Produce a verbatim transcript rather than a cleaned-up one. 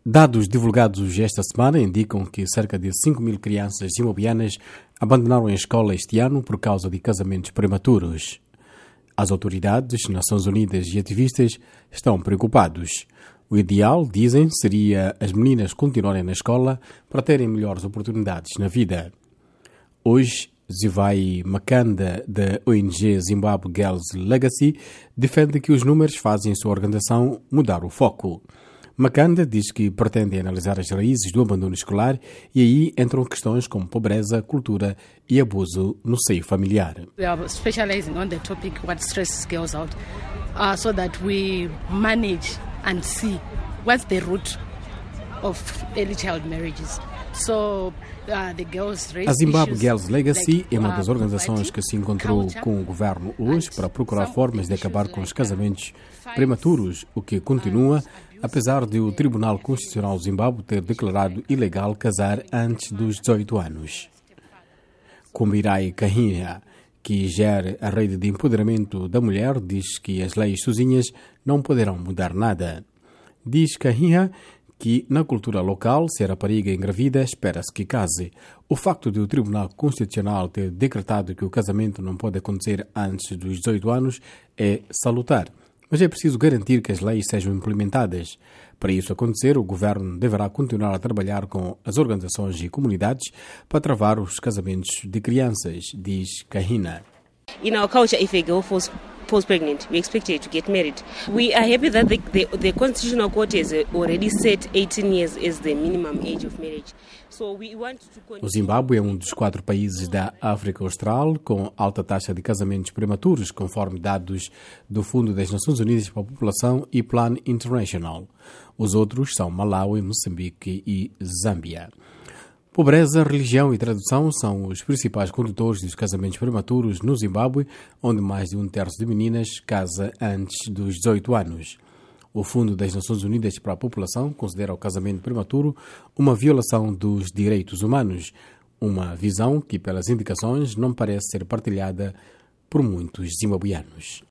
Dados divulgados esta semana indicam que cerca de cinco mil crianças zimbabueanas abandonaram a escola este ano por causa de casamentos prematuros. As autoridades, Nações Unidas e ativistas estão preocupados. O ideal, dizem, seria as meninas continuarem na escola para terem melhores oportunidades na vida. Hoje, Zivai Makanda, da O N G Zimbabwe Girls Legacy, defende que os números fazem a sua organização mudar o foco. Makanda diz que pretende analisar as raízes do abandono escolar e aí entram questões como pobreza, cultura e abuso no seio familiar. We are specializing on the topic what stresses girls out, uh, so that we manage and see what's the root of early child marriages. So, uh, the girls raise a Zimbabwe issues Girls Legacy like, é uma das uh, organizações que se encontrou culture, com o governo hoje para procurar some formas de issues acabar com os like, casamentos uh, prematuros, o que continua, abuse apesar de o Tribunal Constitucional do Zimbábue ter declarado ilegal casar antes dos dezoito anos. Kumirai Kahinha, que gera a rede de empoderamento da mulher, diz que as leis sozinhas não poderão mudar nada. Diz Kahinha que, na cultura local, se a rapariga engravida, espera-se que case. O facto de o Tribunal Constitucional ter decretado que o casamento não pode acontecer antes dos dezoito anos é salutar. Mas é preciso garantir que as leis sejam implementadas. Para isso acontecer, o governo deverá continuar a trabalhar com as organizações e comunidades para travar os casamentos de crianças, diz Kahina. In our culture, if a girl falls post-pregnant, we expect her to get married. We are happy that the, the, the Constitutional Court has already set eighteen years as the minimum age of marriage. So we want to continue... O Zimbábue é um dos quatro países da África Austral com alta taxa de casamentos prematuros, conforme dados do Fundo das Nações Unidas para a População e Plan International. Os outros são Malawi, Moçambique e Zâmbia. Pobreza, religião e tradução são os principais condutores dos casamentos prematuros no Zimbábue, onde mais de um terço de meninas casa antes dos dezoito anos. O Fundo das Nações Unidas para a População considera o casamento prematuro uma violação dos direitos humanos, uma visão que, pelas indicações, não parece ser partilhada por muitos zimbabueanos.